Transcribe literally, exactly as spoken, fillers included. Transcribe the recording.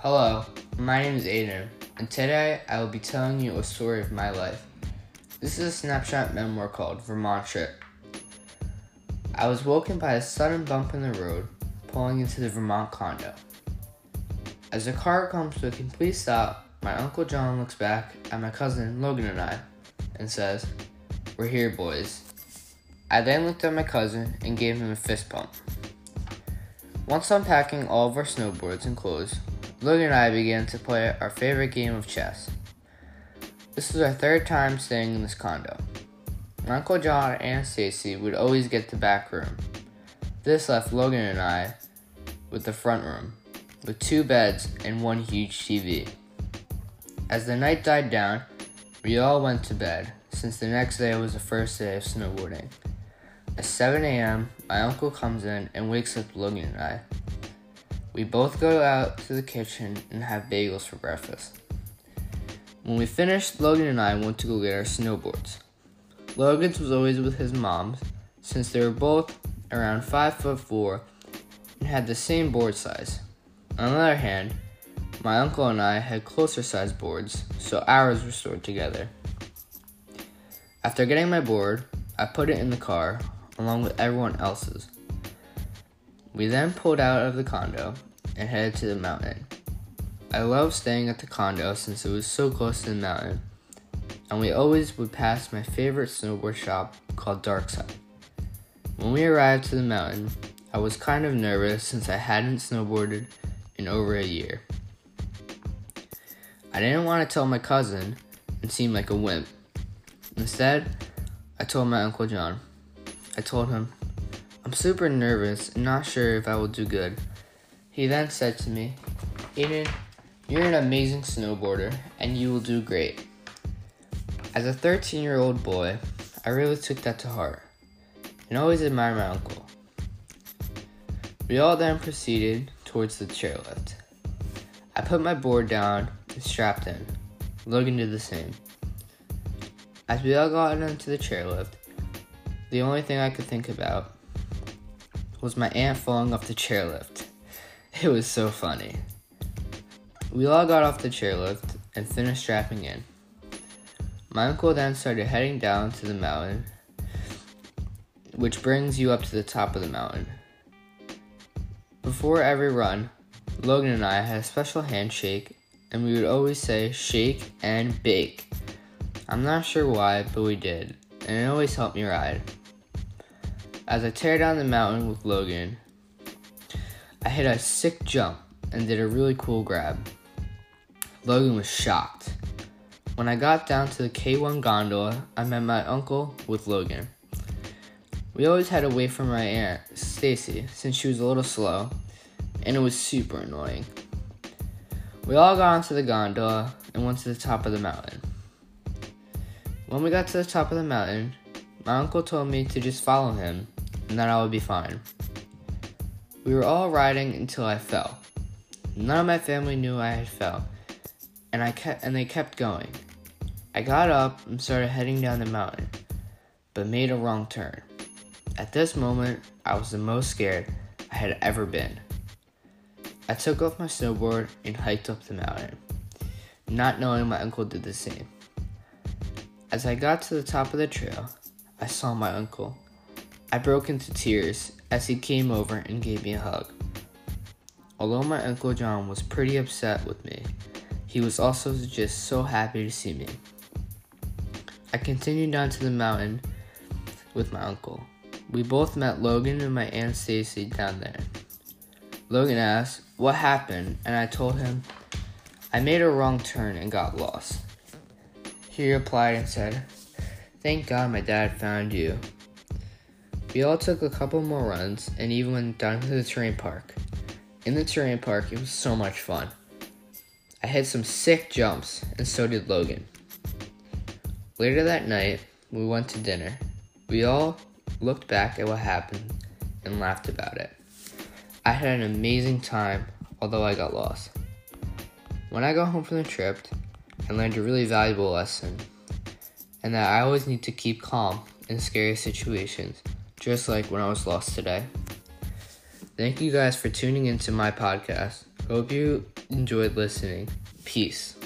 Hello, my name is Aiden, and today I will be telling you a story of my life. This is a snapshot memoir called Vermont Trip. I was woken by a sudden bump in the road, pulling into the Vermont condo. As the car comes to a complete stop, my Uncle John looks back at my cousin Logan and I, and says, "We're here, boys." I then looked at my cousin and gave him a fist bump. Once unpacking all of our snowboards and clothes, Logan and I began to play our favorite game of chess. This was our third time staying in this condo. My Uncle John and Aunt Stacy would always get the back room. This left Logan and I with the front room, with two beds and one huge T V. As the night died down, we all went to bed, since the next day was the first day of snowboarding. At seven a.m., my uncle comes in and wakes up Logan and I. We both go out to the kitchen and have bagels for breakfast. When we finished, Logan and I went to go get our snowboards. Logan's was always with his mom's, since they were both around five foot four and had the same board size. On the other hand, my uncle and I had closer sized boards, so ours were stored together. After getting my board, I put it in the car, along with everyone else's. We then pulled out of the condo and headed to the mountain. I loved staying at the condo since it was so close to the mountain, and we always would pass my favorite snowboard shop called Darkside. When we arrived to the mountain, I was kind of nervous since I hadn't snowboarded in over a year. I didn't want to tell my cousin and seem like a wimp. Instead, I told my Uncle John. I told him, "I'm super nervous and not sure if I will do good." He then said to me, "Aiden, you're an amazing snowboarder and you will do great." As a thirteen-year-old boy, I really took that to heart and always admired my uncle. We all then proceeded towards the chairlift. I put my board down and strapped in. Logan did the same. As we all got into the chairlift, the only thing I could think about was my aunt falling off the chairlift. It was so funny. We all got off the chairlift and finished strapping in. My uncle then started heading down to the mountain, which brings you up to the top of the mountain. Before every run, Logan and I had a special handshake, and we would always say shake and bake. I'm not sure why, but we did, and it always helped me ride. As I tear down the mountain with Logan, I hit a sick jump and did a really cool grab. Logan was shocked. When I got down to the K one gondola, I met my uncle with Logan. We always had to wait for my aunt, Stacy, since she was a little slow, and it was super annoying. We all got onto the gondola and went to the top of the mountain. When we got to the top of the mountain, my uncle told me to just follow him and that I would be fine. We were all riding until I fell. None of my family knew I had fell, and I kept and they kept going. I got up and started heading down the mountain, but made a wrong turn. At this moment, I was the most scared I had ever been. I took off my snowboard and hiked up the mountain, not knowing my uncle did the same. As I got to the top of the trail, I saw my uncle. I broke into tears as he came over and gave me a hug. Although my Uncle John was pretty upset with me, he was also just so happy to see me. I continued down to the mountain with my uncle. We both met Logan and my Aunt Stacy down there. Logan asked what happened, and I told him I made a wrong turn and got lost. He replied and said, "Thank God my dad found you." We all took a couple more runs and even went down to the terrain park. In the terrain park, it was so much fun. I hit some sick jumps, and so did Logan. Later that night, we went to dinner. We all looked back at what happened and laughed about it. I had an amazing time, although I got lost. When I got home from the trip, I learned a really valuable lesson, and that I always need to keep calm in scary situations, just like when I was lost today. Thank you guys for tuning into my podcast. Hope you enjoyed listening. Peace.